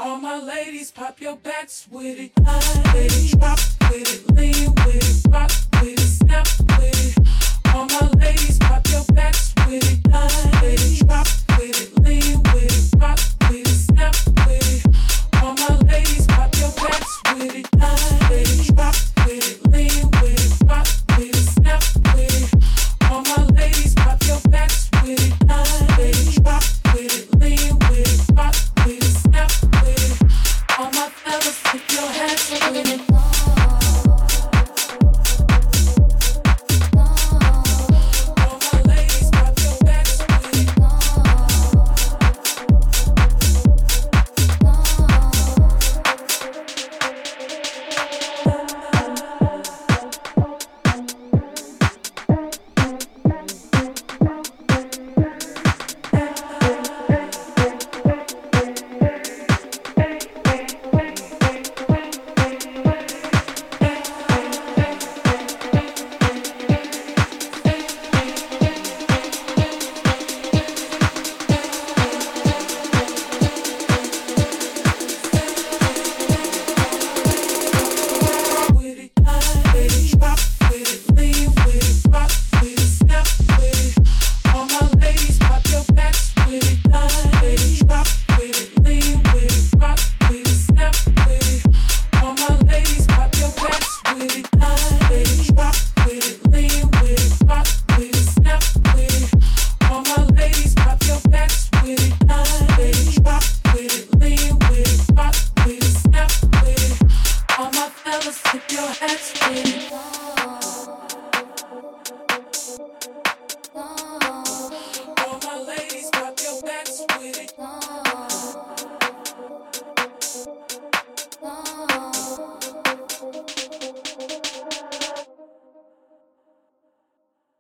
All my ladies, pop your backs with it. Ladies, drop with it, lean with it, rock with it, snap with it. All my ladies, pop your backs with it. Ladies, drop with it, lean with it, rock with it, snap with it. All my ladies, pop your backs with it. Ladies, drop with it, lean with it, rock with it, snap with it. All my ladies, pop your backs with it. Ladies, drop with it, lean with it, rock with it, snap with it. All my fellas, put your hands with it. All my fellas, put your hands with it.